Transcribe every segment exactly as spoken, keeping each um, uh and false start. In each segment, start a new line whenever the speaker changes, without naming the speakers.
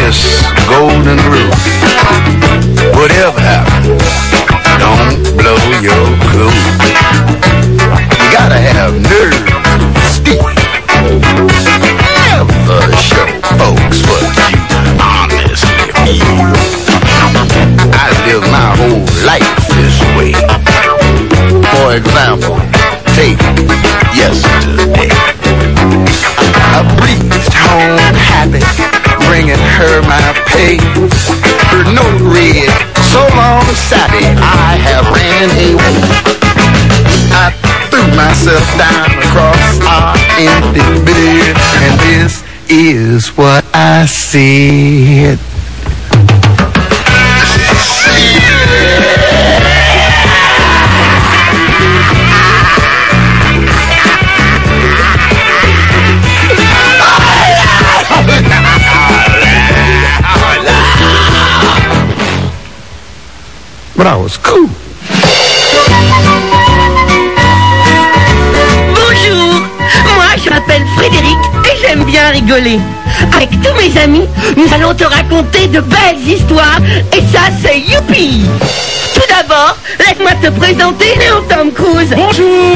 this golden rule. Whatever happens, don't blow your cool. You gotta have nerve, stick. Never show folks what you honestly feel. I live my whole life this way. For example, take yesterday. I breezed home happy, bringing her my pay. Her note read, so long sappy, I have ran away. I threw myself down across our empty bed, and this is what I said. But I was cool.
Bonjour, moi je m'appelle Frédéric et j'aime bien rigoler. Avec tous mes amis, nous allons te raconter de belles histoires et ça c'est youpi. Tout d'abord, laisse-moi te présenter Léon Tom Cruise.
Bonjour.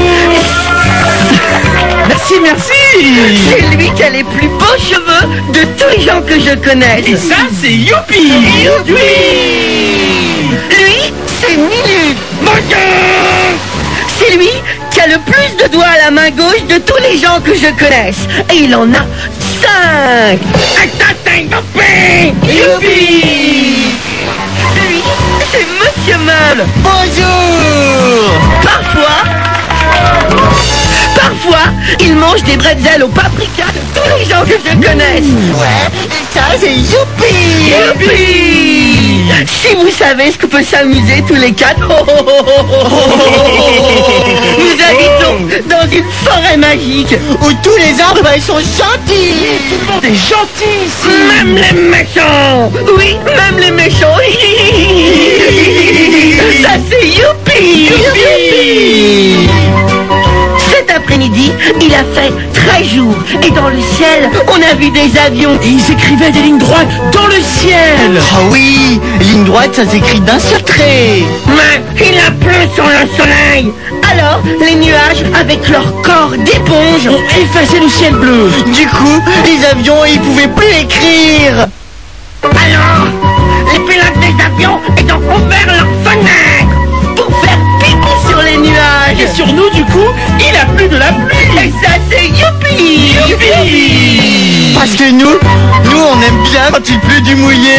Merci, merci.
C'est lui qui a les plus beaux cheveux de tous les gens que je connais.
Et ça c'est youpi.
Youpi. Lui, c'est Milu. Bonjour. C'est lui qui a le plus de doigts à la main gauche de tous les gens que je connaisse. Et il en a cinq. Youpi. Lui, c'est Monsieur Meul. Bonjour. Parfois, parfois, il mange des bretzels au paprika de tous les gens que je connaisse. Ouais, ça c'est youpi. Youpi. Si vous savez ce que peut s'amuser tous les quatre. Oh, oh, oh, oh, oh. Nous habitons dans une forêt magique où tous les arbres ils sont gentils.
Tout le monde est gentil ici.
Même les méchants. Oui, même les méchants. Ça c'est youpi. Youpi. Cet après-midi, il a fait treize jours et dans le ciel, on a vu des avions.
Et ils écrivaient des lignes droites dans le ciel.
Ah oui, ligne droite, ça s'écrit d'un seul trait.
Mais il a plu sur le soleil. Alors, les nuages, avec leur corps d'éponge,
ont effacé le ciel bleu.
Du coup, les avions, ils pouvaient plus écrire.
Alors, les pilotes des avions, ils ont ouvert leurs fenêtres pour faire pipi sur les nuages.
Et sur nous, du coup, il a plu de la pluie.
Et ça, c'est youpi.
Youpi.
Parce que nous, nous, on aime bien quand il pleut du mouillé.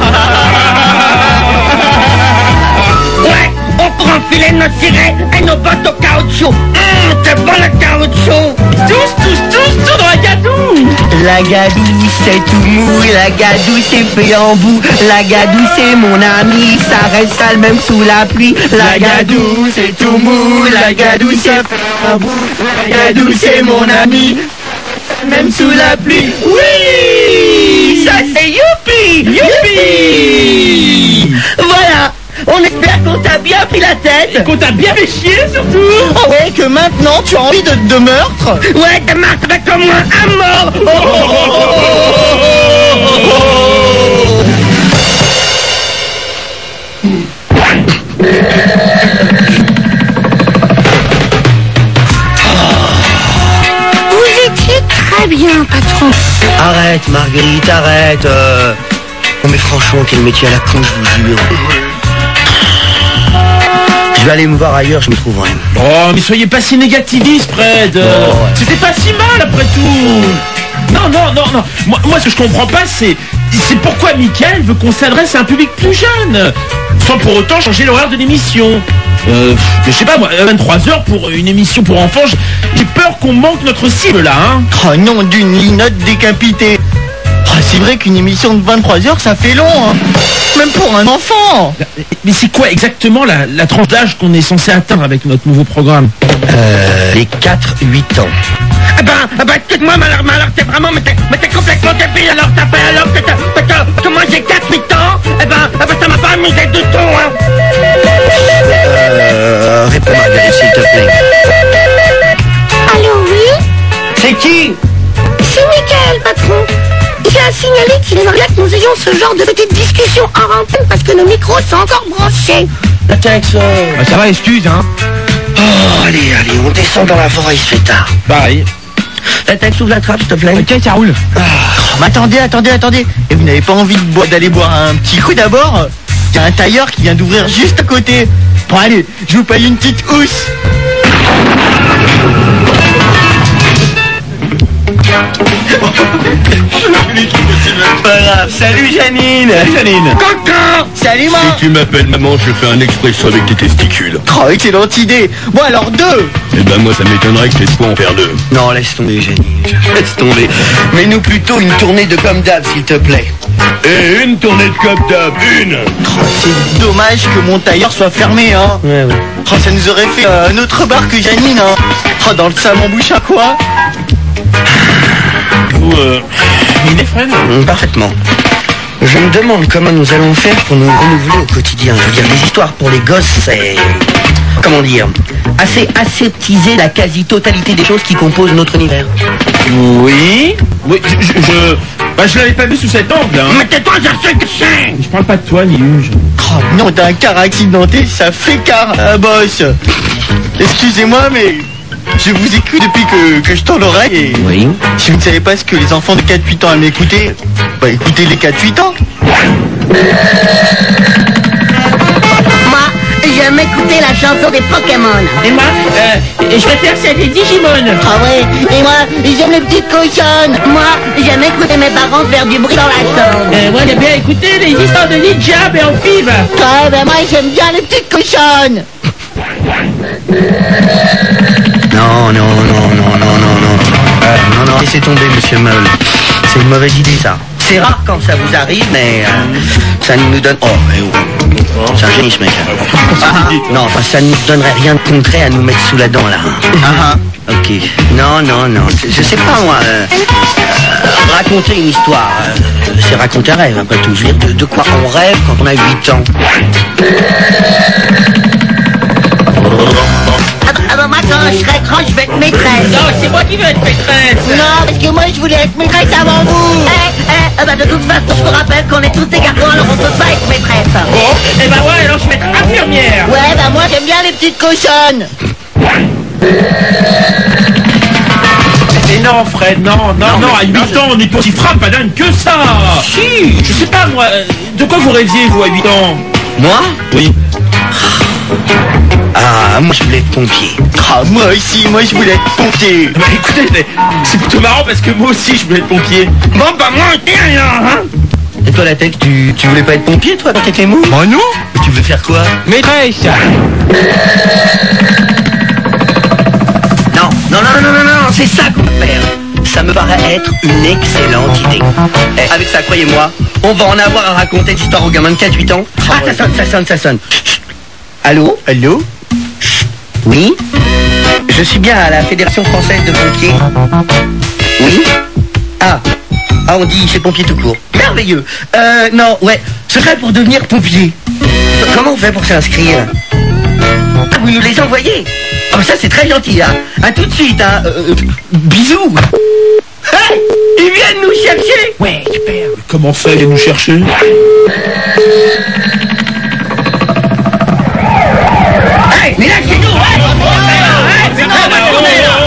Ouais, on prend enfiler nos tirets et nos bottes au caoutchouc. Hum, c'est bon le caoutchouc.
Tous, tous, tous, tous dans la gadoue.
La gadoue c'est tout mou, la gadoue c'est fait en bout. La gadoue c'est mon ami, ça reste sale même sous la pluie. La gadoue c'est tout mou, la gadoue c'est fait en bout. La gadoue c'est mon ami, même sous la pluie. Oui, ça c'est youpi, youpi. Voilà. On espère qu'on t'a bien pris la tête.
Et qu'on t'a bien fait chier surtout.
Oh ouais, que maintenant tu as envie de, de meurtre.
Ouais, de meurtre avec au moins un mort. Oh, oh, oh, oh, oh, oh. Vous étiez très bien, patron.
Arrête, Marguerite, arrête. Euh... Oh mais franchement, quel métier à la con, je vous jure. Je vais aller me voir ailleurs, je m'y trouverai.
Oh, mais soyez pas si négativiste, Fred.
Oh, ouais.
C'était pas si mal après tout. Non, non, non, non. Moi, moi ce que je comprends pas, c'est c'est pourquoi Mickaël veut qu'on s'adresse à un public plus jeune, sans pour autant changer l'horaire de l'émission. Euh, je sais pas moi, vingt-trois heures pour une émission pour enfants, j'ai peur qu'on manque notre cible là, hein.
Oh non, d'une linotte décapitée. Oh, c'est vrai qu'une émission de vingt-trois heures, ça fait long, hein. Même pour un enfant.
Mais c'est quoi exactement la, la tranche d'âge qu'on est censé atteindre avec notre nouveau programme?
Euh, les quatre huit ans.
Eh ben, eh ben, excuse-moi, mais alors, mais alors, t'es vraiment, mais t'es, mais t'es complètement débile, alors t'as fait, alors que, que, que, que moi j'ai quatre huit ans, eh ben, eh ben, ça m'a pas amusé du tout, hein.
Euh, réponds Marguerite, s'il te plaît.
Allô, oui?
C'est qui?
C'est Mickaël, patron. J'ai à signaler qu'il aimerait bien que nous ayons ce genre de petite discussion en antenne parce que nos micros sont encore branchés.
La Tex, euh...
Bah, ça va, excuse, hein.
Oh, allez, allez, on descend dans la forêt, il se fait tard.
Pareil.
La Tex, ouvre la trappe, s'il te plaît.
Ok, ça roule.
Ah.
Mais attendez, attendez, attendez. Et vous n'avez pas envie de boire- d'aller boire un petit coup d'abord? Il y a un tailleur qui vient d'ouvrir juste à côté. Bon, allez, je vous paye une petite housse. Pas grave. Salut Janine.
Salut Janine.
Coco. Salut moi.
Si tu m'appelles maman, je fais un expresso avec tes testicules.
Oh, excellente idée. Bon alors deux.
Eh ben moi, ça m'étonnerait que t'aies de quoi en faire deux.
Non, laisse tomber, Jenny. Laisse tomber. Mais nous plutôt une tournée de comme d'hab, s'il te plaît.
Et une tournée de cop d'hab, une.
Oh, c'est dommage que mon tailleur soit fermé, hein.
Ouais, ouais.
Oh, ça nous aurait fait euh, un autre bar que Janine, hein. Oh, dans le salon bouche à quoi?
Vous, euh... il est Fred.
Hum, Parfaitement. Je me demande comment nous allons faire pour nous renouveler au quotidien. Je veux dire, des histoires pour les gosses, c'est... Comment dire? Assez aseptiser la quasi-totalité des choses qui composent notre univers.
Oui. Oui, je... je, je... Bah, je l'avais pas vu sous cet angle, hein.
Mais tais-toi, je sais que c'est.
Je parle pas de toi, Niluge.
Oh non, t'as un car accidenté, ça fait car, euh, boss. Excusez-moi, mais je vous écoute depuis que, que je tends l'oreille et...
Oui.
Si vous ne savez pas ce que les enfants de quatre huit ans aiment écouter, bah écoutez les quatre huit ans.
Moi, j'aime écouter la chanson des Pokémon.
Et moi, euh, je préfère celle des Digimon.
Ah ouais, et moi, j'aime les petites cochonnes. Moi, j'aime écouter mes parents faire du bruit dans la chambre.
Euh, moi, j'aime bien écouter les histoires de ninja et amphibes.
Ah ben moi, j'aime bien les petites cochonnes.
Non, non, non, non, non, non, non. Euh, non, non, laissez tomber, monsieur Meul. C'est une mauvaise idée, ça. C'est rare quand ça vous arrive, mais euh, ça ne nous donne... Oh, mais oh. C'est un génie, ce mec. Ah, non, enfin, ça ne nous donnerait rien de concret à nous mettre sous la dent, là.
Ah,
Ok. Non, non, non. Je, je sais pas, moi. euh, euh, raconter une histoire, euh, c'est raconter un rêve, après tout. Je veux dire, de, de quoi on rêve quand on a huit ans.
Ah bah, ah bah, moi, quand je serai grand, je vais être maîtresse.
Non, c'est moi qui veux être maîtresse.
Non, parce que moi, je voulais être maîtresse avant vous. Eh, eh, ah bah, de toute façon, je vous rappelle qu'on est tous des garçons, alors on peut pas être maîtresse.
Bon, et bah ouais, alors je vais être infirmière.
Ouais, bah moi, j'aime bien les petites cochonnes.
Mais non, Fred, non, non, non, à huit ans, on n'est pas si frappadingue que ça. Si. Je sais pas, moi, euh, de quoi vous rêviez, vous, à huit ans?
Moi
Oui.
Ah, moi, je voulais être pompier.
ah, moi aussi, moi je voulais être pompier.
Bah écoutez, c'est- c'est plutôt marrant parce que moi aussi, je voulais être pompier.
Bon, bah moi, rien, hein.
Et toi, la tête, tu, tu voulais pas être pompier, toi, quand t'étais mou?
Bah non.
Mais tu veux faire quoi?
Maîtresse.
Non, non, non, non, non, non, c'est ça qu'on va faire. Ça me paraît être une excellente idée. Eh, avec ça, croyez-moi, on va en avoir à raconter d'histoire aux gamins de quatre huit ans. Ah, ça sonne, ça sonne, ça sonne. Chut, chut. Allô?
Allô?
Oui? Je suis bien à la Fédération Française de Pompiers. Oui? Ah. Ah, on dit chez pompier tout court. Merveilleux. Euh, non, ouais. Ce serait pour devenir pompier. Comment on fait pour s'inscrire? Ah, vous nous les envoyez? Oh, ça, c'est très gentil, hein. À tout de suite, hein. Euh, euh, bisous. Hey! Ils viennent nous chercher!
Ouais, super. Comment ça, ils viennent nous chercher?
Hey! Mais là, c'est nous! Hey! Hey! C'est quoi votre journée, là?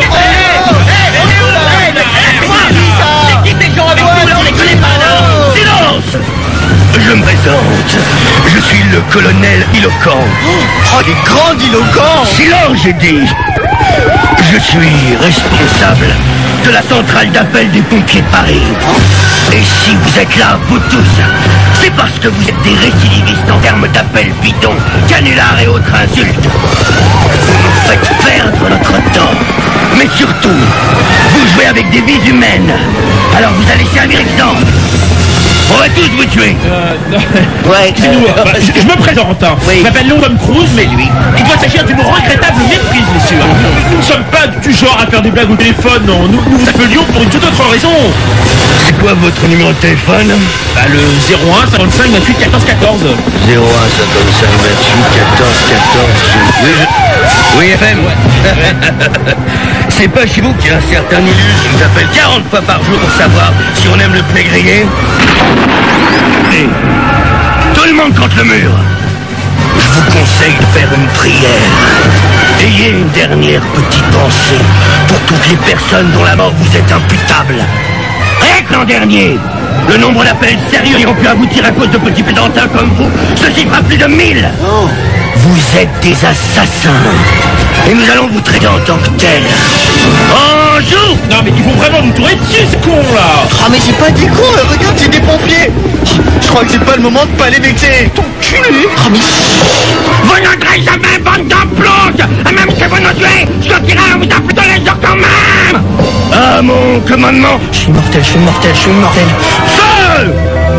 Silence!
Je me présente. Je suis le colonel Iloquent.
Oh, il est grandiloquent.
Silence, j'ai dit. Je suis responsable de la centrale d'appel des pompiers de Paris. Et si vous êtes là, vous tous, c'est parce que vous êtes des récidivistes en termes d'appels bidons, canulars et autres insultes. Vous nous faites perdre notre temps. Mais surtout, vous jouez avec des vies humaines. Alors vous allez servir exemple. On va tous vous tuer.
Euh, non.
Ouais,
Dis-nous,
euh,
euh, bah, je, je me présente. Hein.
Oui.
Je m'appelle Léon Tom Cruise, mais lui, il doit s'agir d'une regrettable méprise, messieurs. Nous ne sommes pas du genre à faire des blagues au téléphone, non. Nous, nous vous appelions pour une toute autre raison.
C'est quoi votre numéro de téléphone?
Bah, le zéro un cinquante-cinq vingt-huit quatorze quatorze.
zéro un cinquante-cinq vingt-huit quatorze quatorze. Oui, je... oui, F M. C'est pas chez vous qu'il y a un certain Nilus qui nous appelle quarante fois par jour pour savoir si on aime le poulet grillé. Et tout le monde contre le mur. Je vous conseille de faire une prière. Ayez une dernière petite pensée pour toutes les personnes dont la mort vous est imputable. Rien que l'an dernier, le nombre d'appels sérieux qui ont pu aboutir à cause de petits pédantins comme vous se chiffre à plus de mille. Oh. Vous êtes des assassins. Et nous allons vous traiter en tant que tels. Bonjour.
Non mais ils vont vraiment nous tourner dessus, ce con là.
Ah mais c'est pas des cons, regarde, c'est des pompiers. Je crois que c'est pas le moment de pas les vexer. Ton culé. Ah mais...
Vous n'entrez jamais, bande d'emplotes. Même si vous nous tuez, je sortirai à vous appeler les jours quand même. Ah mon commandement.
Je suis mortel, je suis mortel, je suis mortel.
Seul.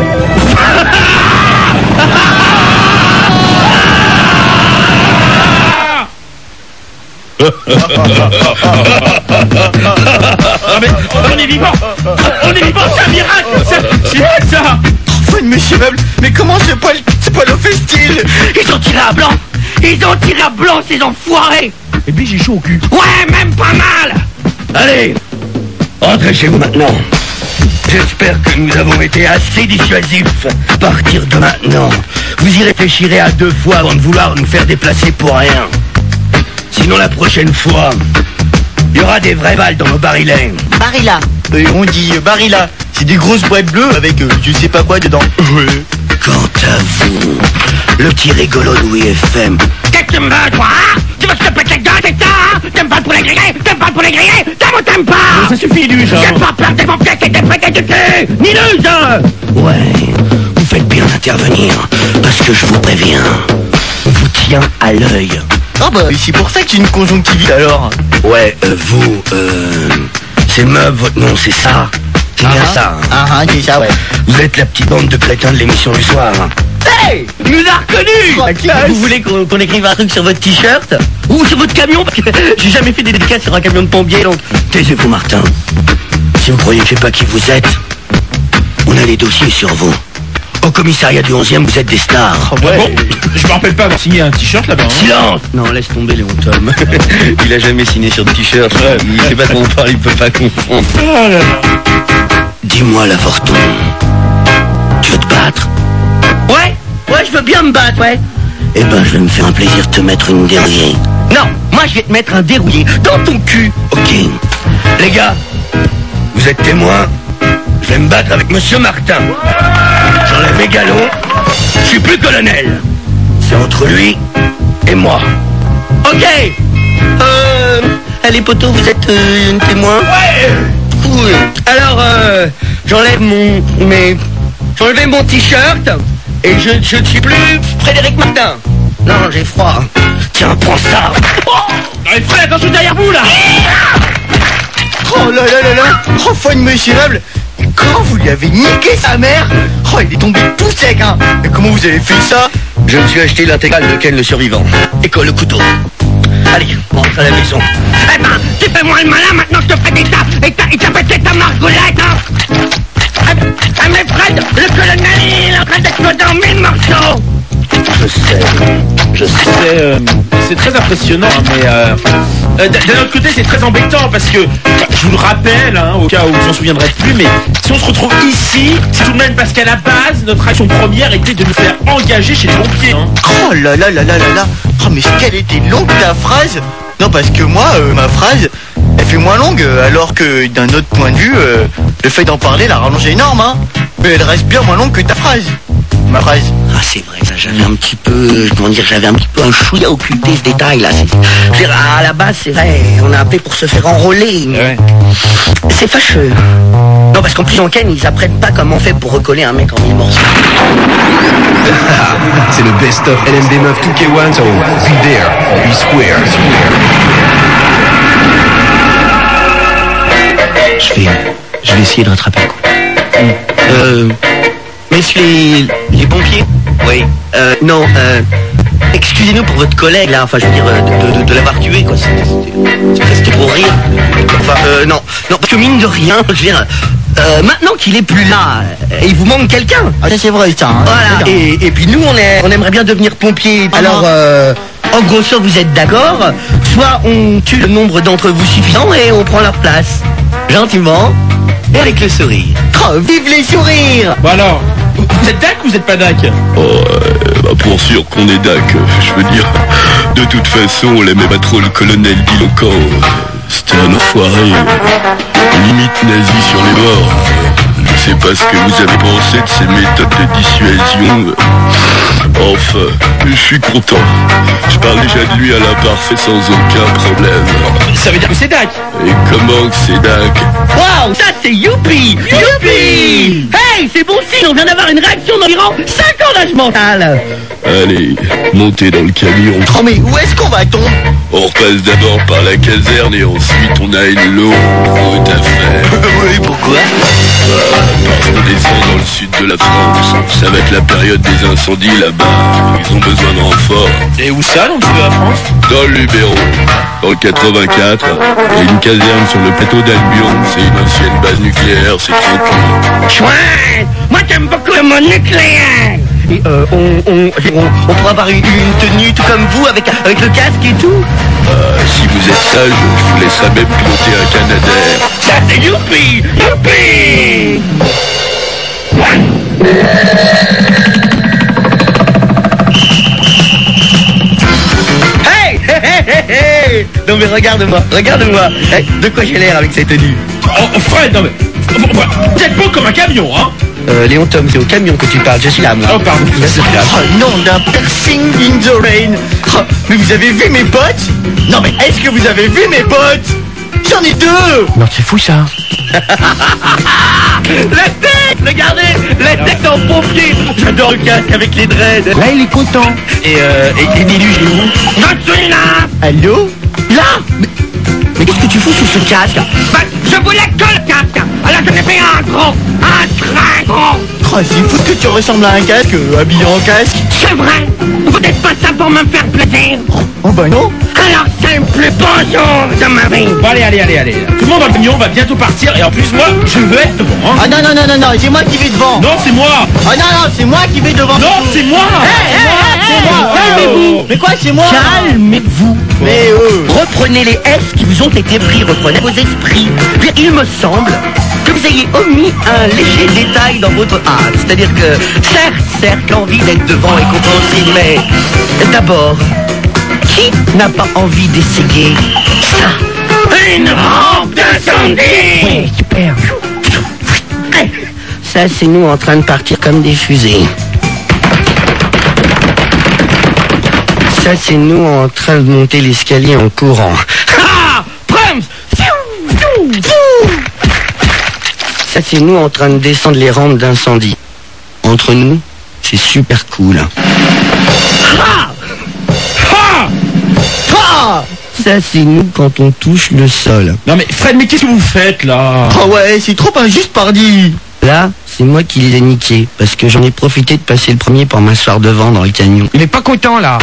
Ah mais on est vivant. On est vivant, c'est un miracle. C'est vrai ça.
Enfin, monsieur Meuble, mais comment c'est pas, c'est pas le festil?
Ils ont tiré à blanc. Ils ont tiré à blanc, ces enfoirés.
Et puis j'ai chaud au cul.
Ouais, même pas mal. Allez, rentrez chez vous maintenant. J'espère que nous avons été assez dissuasifs. À partir de maintenant, vous y réfléchirez à deux fois avant de vouloir nous faire déplacer pour rien. Sinon la prochaine fois, il y aura des vraies balles dans nos barilets.
Barilla. Euh, on dit euh, barilla. C'est des grosses boîtes bleues avec euh, je sais pas quoi dedans. Ouais.
Quant à vous, le petit rigolo de W F M. Qu'est-ce que tu me veux, toi, hein? Tu veux que je te pète les dents, c'est ça, hein? T'aimes pas le poulet grillé? T'aimes pas le poulet grillé? T'aimes ou t'aimes pas?
Mais ça suffit, Luge.
J'ai pas peur des pompiers qui étaient pétés du cul! Ni Luge! Ouais, vous faites bien d'intervenir, parce que je vous préviens, on vous tient à l'œil.
Ah bah, c'est pour ça que j'ai une conjonctivite alors.
Ouais, euh, vous, euh... c'est Meub, votre nom, c'est ça? C'est bien ça, hein?
Ah ah, c'est ça, ouais.
Vous êtes la petite bande de crétins de l'émission du soir, hein? Hey! Nous a reconnus!
Oh, vous voulez qu'on qu'on écrive un truc sur votre t-shirt? Ou sur votre camion? Parce que j'ai jamais fait des dédicaces sur un camion de pompiers, donc...
Taisez-vous, Martin. Si vous croyez que je sais pas qui vous êtes, on a les dossiers sur vous. Au commissariat du onzième, vous êtes des stars.
Ouais. Bon, je me rappelle pas avoir signé un t-shirt là-bas. Hein.
Silence!
Non, laisse tomber Léon Tom. Il a jamais signé sur de t-shirt. Ouais, il sait pas de quoi on parle, il peut pas confondre.
Oh là là.
Dis-moi, la Fortune, tu veux te battre?
Ouais, ouais, je veux bien me battre, ouais.
Eh ben, je vais me faire un plaisir de te mettre une dérouillée.
Non, moi je vais te mettre un dérouillé dans ton cul.
Ok. Les gars, vous êtes témoins. Je vais me battre avec Monsieur Martin. J'enlève mes galons. Je suis plus colonel. C'est entre lui et moi.
Ok. Euh... Allez, poteau, vous êtes euh, un témoin?
Ouais.
Cool. Alors, euh... j'enlève mon... mes... J'enlève mon t-shirt et je je ne suis plus Frédéric Martin. Non, j'ai froid.
Tiens, prends ça.
Oh allez, Fred, attention derrière vous là.
Oh là là là là. Oh, enfin, monsieur Meuble. Quand vous lui avez niqué sa mère? Oh, il est tombé tout sec, hein. Mais comment vous avez fait ça?
Je me suis acheté l'intégrale de Ken le survivant. Et colle le couteau. Allez, on rentre à la maison. Eh ben, tu fais moins le malin, maintenant je te fais des tas. Et t'as, et t'as pété ta margoulette, hein. Ah, ah, mais Fred, le colonel, il est en train d'exploser en mille morceaux. Je sais, je sais.
C'est euh, c'est très impressionnant, hein, mais euh, euh, d'un autre côté c'est très embêtant parce que, enfin, je vous le rappelle, hein, au cas où vous en souviendrez plus, mais si on se retrouve ici, c'est tout de même parce qu'à la base, notre action première était de nous faire engager chez les pompiers. Hein.
Oh là là là là là là. Oh mais qu'elle était longue ta phrase. Non parce que moi, euh, ma phrase, elle fait moins longue, euh, alors que d'un autre point de vue, euh, le fait d'en parler la rallonge énorme, hein. Mais elle reste bien moins longue que ta phrase. Ma phrase.
Ah c'est vrai, ça j'avais un petit peu, comment dire, j'avais un petit peu un chouïa occulté ce détail là. C'est, je veux dire, à la base c'est vrai, on a appelé pour se faire enrôler. Mais
Ouais.
c'est fâcheux. Non parce qu'en plus en Ken ils apprennent pas comment on fait pour recoller un mec en mille morceaux.
C'est le best-of L M D neuf deux K un, so be there, be square.
Je vais... Je vais essayer de rattraper le coup. Euh... Messieurs les, les pompiers? Oui. Euh, non, euh... Excusez-nous pour votre collègue, là, enfin, je veux dire, euh, de, de, de l'avoir tué, quoi. C'était, c'était, c'était pour rire. Enfin, euh, non. Non, parce que mine de rien, je veux dire... Euh, maintenant qu'il est plus là, euh, il vous manque quelqu'un.
Ah ça c'est vrai ça, hein.
Voilà. Et, et puis nous, on, est, on aimerait bien devenir pompier.
Ah,
Alors,
non.
euh... En gros, soit vous êtes d'accord, soit on tue le nombre d'entre vous suffisant et on prend leur place. Gentiment, et avec le sourire. Oh, vive les sourires!
Bon alors, vous êtes dac ou vous êtes pas dac?
Oh, euh, bah pour sûr qu'on est dac, je veux dire. De toute façon, on l'aimait pas trop le colonel Dilocan. C'était un enfoiré, euh, limite nazi sur les bords. Je sais pas ce que vous avez pensé de ces méthodes de dissuasion. Enfin, je suis content. Je parle déjà de lui à l'imparfait sans aucun problème.
Ça veut dire que c'est dac.
Et comment que c'est dac?
Waouh, ça c'est youpi! Youpi! Hey, c'est bon signe, on vient d'avoir une réaction d'environ cinq ans d'âge mental!
Allez, montez dans le camion.
Oh mais où est-ce qu'on va tomber?
On repasse d'abord par la caserne et ensuite on a une longue route à faire.
Oui, pourquoi?
Parce qu'on descend dans le sud de la France. Ça va être la période des incendies là-bas. Ils ont besoin de renforts.
Et où ça, dans le sud de la France?
Dans le Luberon, en quatre-vingt-quatre, il y a une caserne sur le plateau d'Albion. C'est une ancienne base nucléaire, c'est tranquille.
Chouette! Moi j'aime beaucoup le mot nucléaire! Et euh, on, on, on, on pourra avoir une, une tenue tout comme vous, avec, avec le casque et tout?
Euh, si vous êtes sage, je vous laisserai même piloter un Canadair.
Ça c'est youpi! Youpi! Hey! Hey, hey, hey, hey! Non mais regarde-moi, regarde-moi! Hey, de quoi j'ai l'air avec cette tenue?
Oh, Fred, non mais... Vous êtes beau comme un camion, hein?
Euh, Léon Tom, c'est au camion que tu parles, je suis là, moi.
Oh, pardon.
Oh non, d'un piercing in the rain. Oh, mais vous avez vu mes potes? Non mais est-ce que vous avez vu mes potes? J'en ai deux.
Non, c'est fou ça.
La tête, regardez, la tête en pompier. J'adore le casque avec les dreads.
Là, il est content.
Et euh... Et, et Déluge, il est où?
Je suis là.
Allô?
Là. Mais, mais qu'est-ce que tu fous sous ce casque? Bah, je voulais que le casque. Alors je l'ai fait un gros, un très gros.
Oh, c'est fou que tu ressembles à un casque, euh, habillé en casque.
C'est vrai. Vous n'êtes pas ça pour me faire plaisir.
Oh bah non.
Alors c'est le plus beau jour de ma vie.
Bon, allez, allez, allez, allez. Tout le monde dans le camion va bientôt partir. Et en plus, moi, je veux être devant, hein.
Ah non, non, non, non, non, c'est moi qui vais devant.
Non, c'est moi.
Ah non, non, c'est moi qui vais devant.
Non, c'est moi.
Hey, hey, hey, c'est moi.
Calmez-vous.
Mais quoi, c'est moi?
Calmez-vous.
Mais euh...
Reprenez les S qui vous ont été pris, reprenez vos esprits. Puis il me semble que vous ayez omis un léger détail dans votre âme. C'est-à-dire que, certes, certes, l'envie d'être devant est compréhensible, mais d'abord, qui n'a pas envie d'essayer ça? Une rampe d'incendie! Oui, super. Ça, c'est nous en train de partir comme des fusées. Ça, c'est nous en train de monter l'escalier en courant. Ah! Prams! Ça, c'est nous en train de descendre les rampes d'incendie. Entre nous, c'est super cool. Ah!
Ah!
Ah!
Ça, c'est nous quand on touche le sol.
Non mais Fred, mais qu'est-ce que vous faites là?
Oh ouais, c'est trop injuste, pardi.
Là, c'est moi qui les ai niqués, parce que j'en ai profité de passer le premier pour m'asseoir devant dans le camion.
Il est pas content là.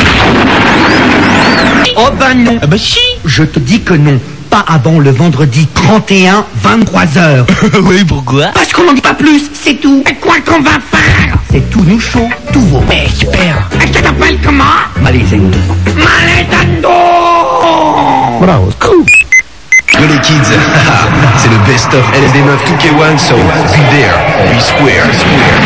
Oh ben non.
Ah bah si.
Je te dis que non. Pas avant le vendredi trente et un, vingt-trois heures.
Oui, pourquoi?
Parce qu'on n'en dit pas plus, c'est tout. Et quoi qu'on va faire? C'est tout nous chaud, tout vaut. Mais super. Et ça t'appelle comment? Malézendo. Malézendo.
Bravo.
Cool.
Yo les kids, c'est le best of L S D neuf two K one, so be there, be square, square.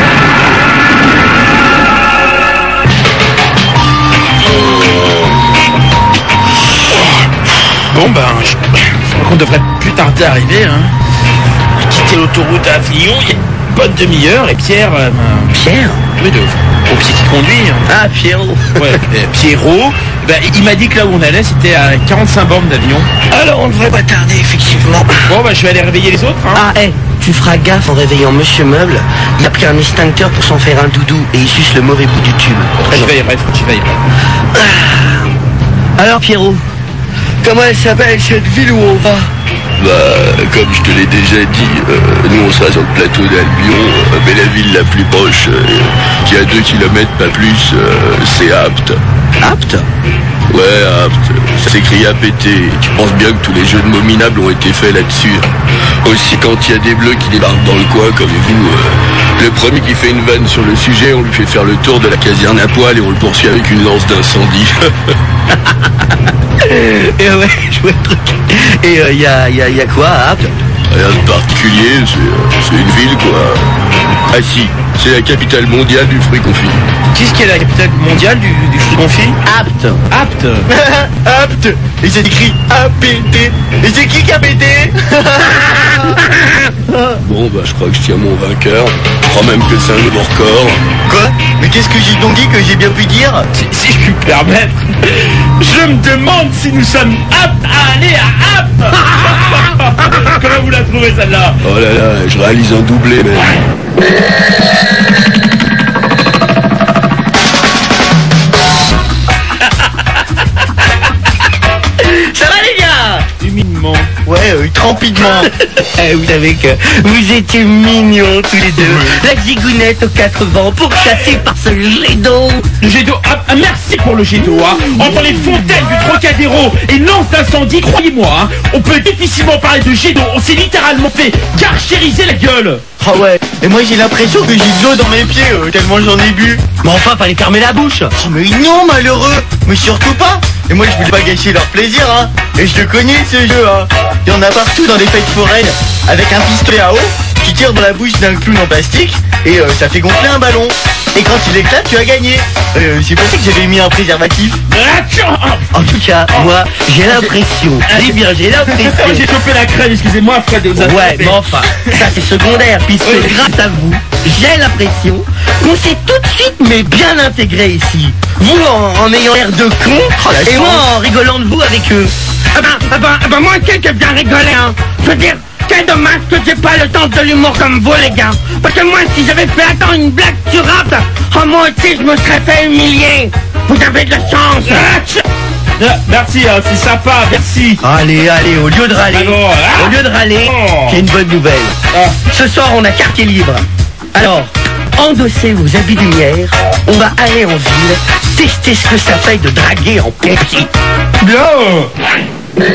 Bon ben, je, je crois qu'on devrait plus tarder à arriver, hein. Quitter l'autoroute à Avignon, il y a une bonne demi-heure, et Pierre... Euh,
Pierre?
oui, de, au pied qui conduit. Hein.
Ah, Pierrot.
Ouais, euh, Pierrot, ben, il m'a dit que là où on allait, c'était à quarante-cinq bornes d'Avignon.
Alors, on devrait pas tarder, effectivement.
Bon, ben, je vais aller réveiller les autres, hein.
Ah, hé, hey, tu feras gaffe en réveillant Monsieur Meuble. Il a pris un extincteur pour s'en faire un doudou et il suce le mauvais bout du tube.
Je veillerai, je veillerai.
Ah. Alors, Pierrot, comment elle s'appelle cette ville où on va?
Bah, comme je te l'ai déjà dit, euh, nous on sera sur le plateau d'Albion, euh, mais la ville la plus proche, euh, qui est à deux kilomètres, pas plus, euh, c'est Apt.
Apte?
Ouais, Apt. Ça s'écrit A P T. Tu penses bien que tous les jeux de mots minables ont été faits là-dessus. Aussi, quand il y a des bleus qui débarquent dans le coin, comme vous, euh, Le premier qui fait une vanne sur le sujet, on lui fait faire le tour de la caserne à poil et on le poursuit avec une lance d'incendie.
Et ouais, je vois le truc. Et il euh, y, a, y, a, y a quoi à Apt?
Rien de particulier, c'est, c'est une ville quoi. Ah si, c'est la capitale mondiale du fruit confit.
Qu'est-ce qui est la capitale mondiale du, du fruit confit?
Apt.
Apt.
Apt. Et c'est écrit A P T. Et c'est qui qui a pété?
Bon bah je crois que je tiens mon vainqueur. Je crois même que c'est un nouveau record.
Quoi? Mais qu'est-ce que j'ai donc dit que j'ai bien pu dire?
Si, si je puis me permettre, je me demande si nous sommes aptes à aller à Apt. Comment vous la trouvez celle-là?
Oh là là, je réalise un doublé même.
Ça va les gars?
Humidement.
Ouais, euh, trempidement.
Eh, vous savez que vous étiez mignons tous les deux. La gigounette aux quatre vents pour chasser par ce jet d'eau.
Le jet d'eau, ah, ah, merci pour le jet d'eau, hein. Entre les fontaines du Trocadéro et lance d'incendie, croyez-moi, hein, on peut difficilement parler de jet d'eau. On s'est littéralement fait carchériser la gueule.
Ah ouais, et moi j'ai l'impression que j'ai de l'eau dans mes pieds, euh, tellement j'en ai bu.
Mais enfin, fallait fermer la bouche.
Oh mais non, malheureux. Mais surtout pas. Et moi je voulais pas gâcher leur plaisir, hein. Et je le connais ce jeu, hein. Il y en a partout dans les fêtes foraines, avec un pistolet à eau qui tire dans la bouche d'un clown en plastique et euh, ça fait gonfler un ballon. Et quand il éclate, tu as gagné. Euh, c'est pour ça que j'avais mis un préservatif.
En tout cas, moi, j'ai l'impression. Eh bien, j'ai l'impression.
J'ai chopé la crème, excusez-moi, Fred. Vous avez
Ouais,
chopé.
mais enfin, ça c'est secondaire, puisque grâce à vous, j'ai l'impression qu'on s'est tout de suite mais bien intégré ici. Vous en, en ayant l'air de con,
Oh, la
et
chance.
moi en rigolant de vous avec eux.
Ah ben, ah ben, ah ben moi aussi j'ai bien rigolé, hein. Je veux dire, quel dommage que j'ai pas le sens de l'humour comme vous, les gars. Parce que moi, si j'avais fait attendre une blague sur Apt, oh, moi aussi je me serais fait humilier. Vous avez de la chance.
Ah, merci, hein, c'est sympa, merci.
Allez, allez, au lieu de râler,
Alors, ah.
au lieu de râler,
Oh.
j'ai une bonne nouvelle.
Ah.
Ce soir, on a quartier libre. Alors, endossez vos habits de lumière, on va aller en ville, tester ce que ça fait de draguer en pompier.
Bien.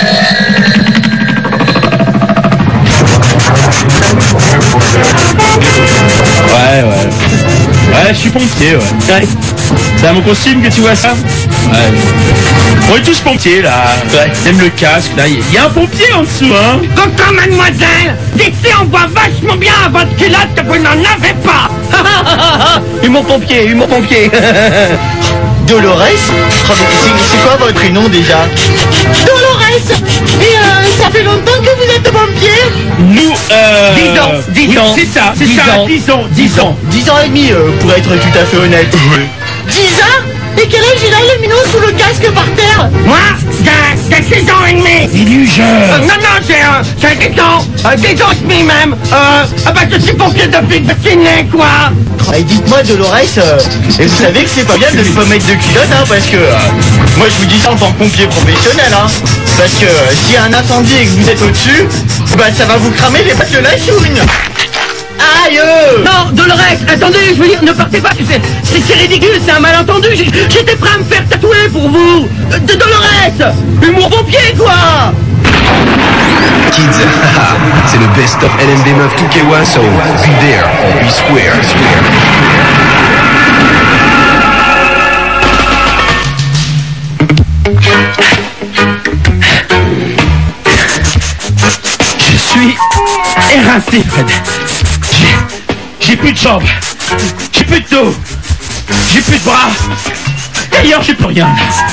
Ouais, ouais. Ouais, je suis pompier, ouais.
Ouais.
C'est à mon costume que tu vois ça? Ouais. On est tous pompiers, là. Ouais. Même le casque, là. Il y a un pompier en dessous, hein.
Pourtant, mademoiselle, d'ici on voit vachement bien votre culotte que vous n'en avez pas.
Humour pompier, humour pompier.
Dolores? Oh, mais c'est, c'est quoi votre prénom déjà?
Dolores. Et euh, ça fait longtemps que vous êtes pompier?
Nous, euh...
Dix ans, dix
oui,
ans.
c'est ça, c'est
Dix
ça,
ans.
dix ans, dix ans.
Dix ans et demi, euh, pour être tout à fait honnête.
dix ans? Et quel âge il a le minot sous le casque par terre?
Moi, j'ai, j'ai six ans et demi.
Il est jeune.
Euh, non, non, j'ai, euh, j'ai dix ans, euh, dix ans et demi même. Euh, ah bah je suis pompier depuis que je suis né, quoi.
Et dites-moi Dolores, euh, et vous savez que c'est pas bien de ne pas mettre de culotte, hein, parce que euh, moi je vous dis ça en tant que pompier professionnel, hein, parce que euh, s'il y a un incendie et que vous êtes au-dessus, bah ça va vous cramer les pattes de la choune. Aïe euh.
Non, Dolores, attendez, je veux dire, ne partez pas, c'est, c'est, c'est ridicule, c'est un malentendu, J'ai- j'étais prêt à me faire tatouer pour vous. Euh, De Dolores, humour pompier, quoi.
Kids, c'est le best of L M D neuf two K one, so be there or be square.
Je suis érincé, Fred. J'ai, j'ai plus de jambes. J'ai plus de dos. J'ai plus de bras. D'ailleurs, j'ai plus rien.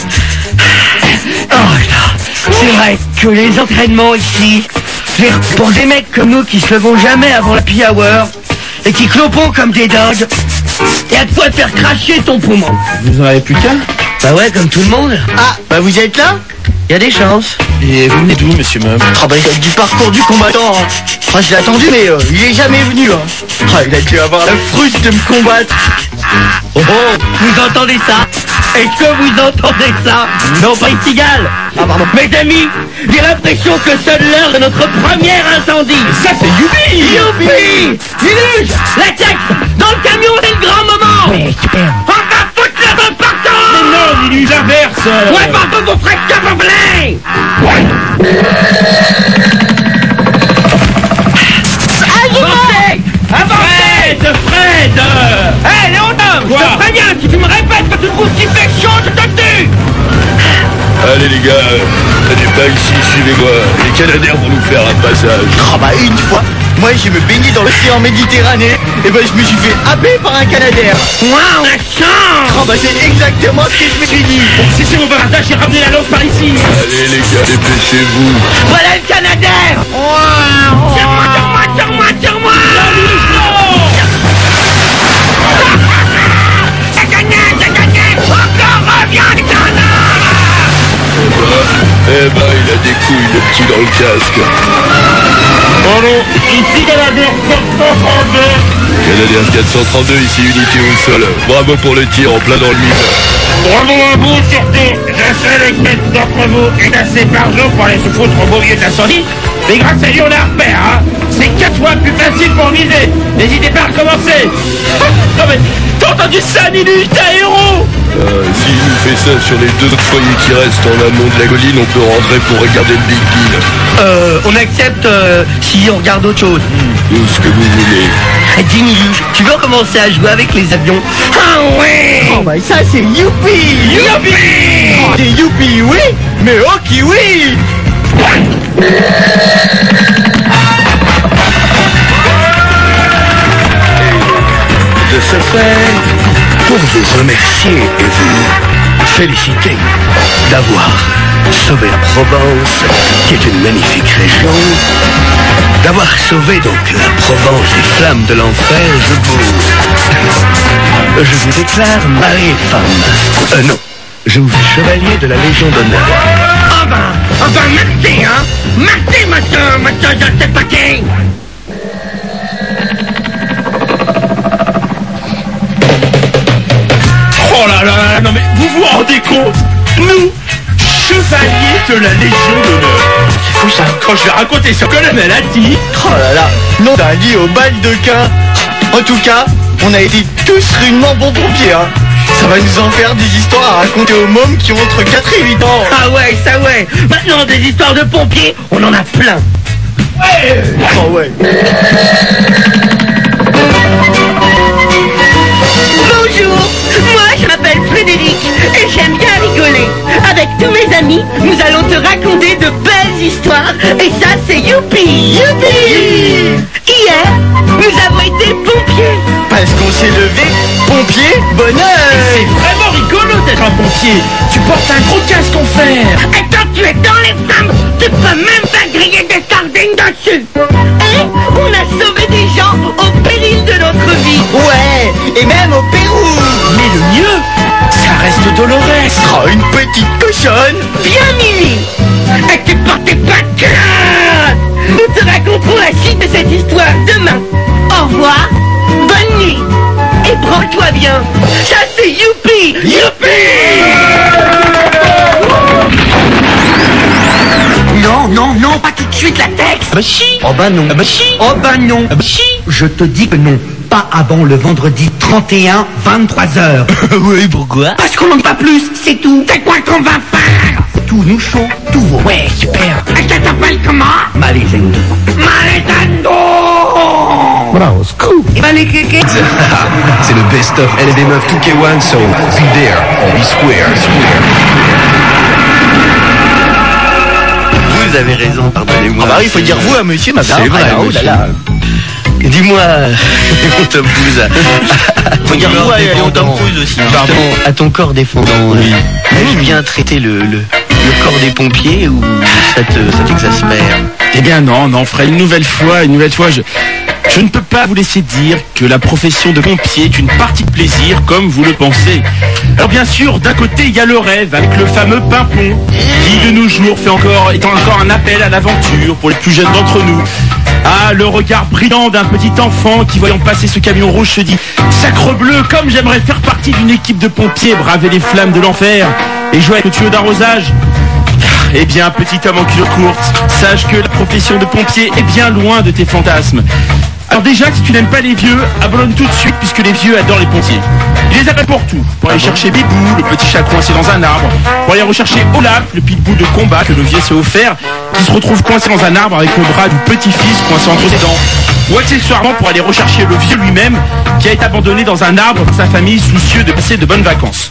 Oh là, c'est vrai que les entraînements ici, je veux dire, pour des mecs comme nous qui se levons jamais avant la happy hour et qui clopons comme des dingues, et à toi de faire cracher ton poumon.
Vous en avez plus qu'un?
Bah ouais, comme tout le monde.
Ah, bah vous êtes là?
Il y a des chances.
Et vous venez d'où, monsieur Mum?
Ah bah il a du parcours du combattant, hein. Ah, je l'ai attendu mais euh, il est jamais venu, hein. Ah, il a dû avoir la frust de me combattre.
Oh, oh, vous entendez ça? Est-ce que vous entendez ça? Non, pas ici, Gall.
Ah pardon.
Mes amis, j'ai l'impression que sonne l'heure de notre premier incendie.
Ça, c'est Youpi!
Youpi! Miluge, la tête dans le camion, c'est le grand moment.
Ouais, super.
On va foutre la bombe partout.
Mais non, il est l'inverse!
Ouais, pardon, vous ferez que vous voulez.
Avancez! Avancez!
Allez les gars, venez pas ici, suivez-moi. Les Canadaires vont nous faire un passage.
Ah bah une fois, moi je me baignais dans l'océan Méditerranée, et bah je me suis fait happer par un Canadair.
Waouh, la chance.
Ah bah c'est exactement ce que je me suis dit.
Bon, cessez vos bavardages et ramenez la lance par ici.
Allez les gars, dépêchez-vous.
Voilà le Canadair. Waouh. Tire-moi, tire-moi, tire-moi, tire-moi. C'est gagné, c'est gagné. Encore reviens, les canards.
Eh ben, il a des couilles, le petit dans le casque.
Allô, ici Canadair quatre cent trente-deux.
Canadair quatre cent trente-deux, ici unité au sol. Bravo pour le tir en plein dans le mille.
Bravo à vous surtout. Je sais lesquels d'entre vous est assez par jour pour aller se foutre au beau milieu de l'incendie. Mais grâce à lui, on a un repère, hein. C'est quatre fois plus facile pour viser. N'hésitez pas à recommencer. Non mais, t'as entendu ça, Ninu? T'es un héros.
Euh, S'il nous fait ça sur les deux autres foyers qui restent en amont de la colline, on peut rentrer pour regarder le Big Deal.
Euh, on accepte euh, si on regarde autre chose.
Tout ce que vous voulez.
Dis Milouche, tu veux recommencer à jouer avec les avions?
Ah ouais.
Oh bah ça c'est youpi.
Youpi.
Oh, c'est youpi oui, mais ok oui.
De ce fait, pour vous remercier et vous féliciter d'avoir sauvé la Provence, qui est une magnifique région, d'avoir sauvé donc la Provence des flammes de l'enfer, je vous... je vous déclare mari et femme. Euh, non, je vous fais chevalier de la Légion d'honneur.
Ah ben, ah ben merci, hein. Merci, monsieur, monsieur, je sais pas qui.
Oh là là là, non mais vous vous rendez compte? Nous, chevaliers de la Légion d'honneur. C'est fou ça. Quand je vais raconter ce que le colonel a dit.
Oh là là, non d'un lit au bal de quin. En tout cas, on a été tous rudement bons pompiers, hein. Ça va nous en faire des histoires à raconter aux mômes qui ont entre quatre et huit ans.
Ah ouais, ça ouais. Maintenant, des histoires de pompiers, on en a plein.
Ouais. Oh ouais.
Bonjour, moi je m'appelle Frédéric et j'aime bien rigoler. Avec tous mes amis, nous allons te raconter de belles histoires et ça c'est youpi. Youpi. Hier, nous avons été pompiers.
Parce qu'on s'est levé, pompier, bonheur.
C'est vraiment rigolo d'être un pompier. Tu portes un gros casque en fer.
Et quand tu es dans les flammes, tu peux même pas griller des sardines dessus.
Et on a sauvé des gens au péril de notre vie.
Ouais, et même au Pérou.
Mais le mieux, ça reste Dolores.
Oh, une petite cochonne.
Bien Milly.
Et tu portais pas de crainte.
Nous te raconterons la suite de cette histoire demain. Au revoir, bonne nuit et branle-toi bien. Ça c'est youpi.
Non, non, non, pas tout de suite la texte.
Bah si. Oh bah non.
Ah bah si.
Oh bah non.
Ah bah si.
Je te dis que non. Pas avant le vendredi trente et un, vingt-trois heures.
Oui, pourquoi?
Parce qu'on n'en dit pas plus, c'est tout.
C'est quoi qu'on va faire?
Tout nous chaud, tout vaut.
Ouais, super. Et ça s'appelle comment?
Malézendo.
Malézendo.
Bravo, scoop. Et bah les kékés.
C'est le best of L S D neuf two K one, so be there or be square.
Vous avez raison, pardonnez-moi. Ah bah oui, il faut dire vous à monsieur, madame.
C'est vrai,
Ah, oh là là.
Dis-moi, mon Tom Cruise.
Faut dire vous à mon Tom Cruise aussi.
Pardon, à ton corps défendant, ai-je bien traité le, le, le corps des pompiers ou ça te, ça t'exaspère?
Eh bien non, non, Fred, une nouvelle fois, une nouvelle fois, je... Je ne peux pas vous laisser dire que la profession de pompier est une partie de plaisir comme vous le pensez. Alors bien sûr, d'un côté, il y a le rêve avec le fameux pimpon qui de nos jours fait encore, est encore un appel à l'aventure pour les plus jeunes d'entre nous. Ah, le regard brillant d'un petit enfant qui, voyant passer ce camion rouge, se dit « Sacrebleu, comme j'aimerais faire partie d'une équipe de pompiers, braver les flammes de l'enfer et jouer avec le tuyau d'arrosage !» Eh bien, petit homme en culotte courte, sache que la profession de pompier est bien loin de tes fantasmes. Alors déjà, si tu n'aimes pas les vieux, abandonne tout de suite puisque les vieux adorent les pompiers. Ils les appellent pour tout. Pour aller chercher Bibou, le petit chat coincé dans un arbre. Pour aller rechercher Olaf, le pitbull de combat que le vieux s'est offert, qui se retrouve coincé dans un arbre avec le bras du petit-fils coincé entre ses dents. Ou accessoirement pour aller rechercher le vieux lui-même, qui a été abandonné dans un arbre par sa famille soucieux de passer de bonnes vacances.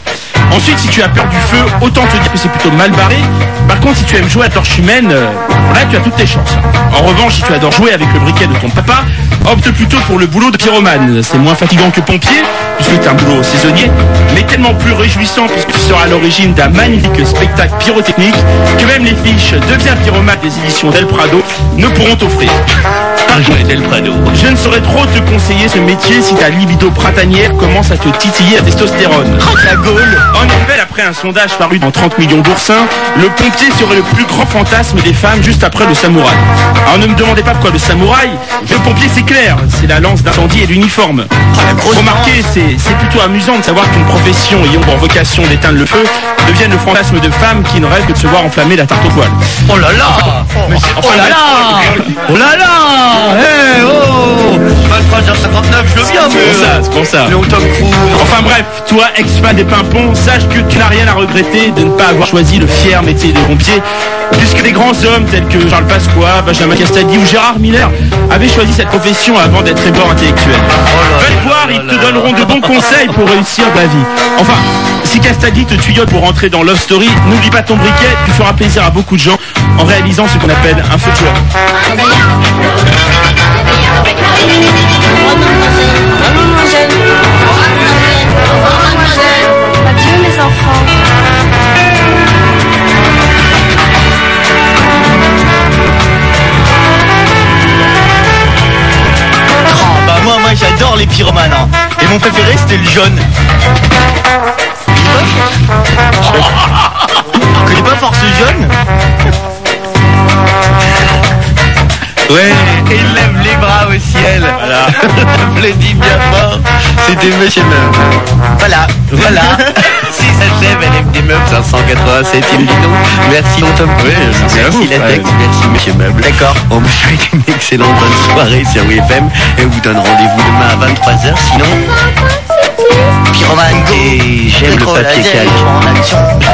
Ensuite, si tu as peur du feu, autant te dire que c'est plutôt mal barré. Par contre, si tu aimes jouer à torche humaine, euh, là tu as toutes tes chances. En revanche, si tu adores jouer avec le briquet de ton papa, opte plutôt pour le boulot de pyromane. C'est moins fatigant que pompier, puisque c'est un boulot saisonnier, mais tellement plus réjouissant puisque tu seras à l'origine d'un magnifique spectacle pyrotechnique que même les fiches Deviens pyromane des éditions Del Prado ne pourront t'offrir.
Del Prado.
Je ne saurais trop te conseiller ce métier si ta libido printanière commence à te titiller à testostérone.
Oh, la Gaule.
En effet, après un sondage paru dans trente millions d'oursins, le pompier serait le plus grand fantasme des femmes juste après le samouraï. Alors ne me demandez pas pourquoi le samouraï, le pompier c'est clair, c'est la lance d'incendie et l'uniforme. Remarquez, c'est, c'est plutôt amusant de savoir qu'une profession ayant pour vocation d'éteindre le feu devienne le fantasme de femmes qui ne rêvent que de se voir enflammer la tarte aux poils.
Oh là là
Mais c'est-
Oh là là Oh là là Eh oh vingt-trois heures cinquante-neuf, je le viens,
C'est pour ça, c'est pour ça.
mais au Tom Cruise.
Enfin bref, toi, ex-fan des pimpons, sache que tu n'as rien à regretter de ne pas avoir choisi le fier métier de pompier, puisque des grands hommes tels que Charles Pasqua, Benjamin Castaldi ou Gérard Miller avaient choisi cette profession avant d'être ébord intellectuel. Va te voir, ils te donneront de bons conseils pour réussir ta vie. Enfin, si Castaldi te tuyaute pour rentrer dans Love Story, n'oublie pas ton briquet, tu feras plaisir à beaucoup de gens en réalisant ce qu'on appelle un feu de joie.
Adieu mes enfants.
Oh, bah moi, moi j'adore les pyromanes. Hein. Et mon préféré c'était le jaune. Tu connais pas Force Jaune?
Ouais, et il lève les bras au ciel. Voilà. Applaudit bien fort. C'était Monsieur Meuf.
Voilà,
Voilà. Si ça te lève, elle lève des meubles cinq cent quatre-vingt-sept, il me dit non. Merci mon Tom. Oui, merci la tech, merci Monsieur Meuble.
d'accord.
On vous souhaite une excellente bonne soirée sur W F M et on vous donne rendez-vous demain à vingt-trois heures. Sinon,
Pyromane, go.
et j'aime le
Rétro
papier
laser
calque.
en action.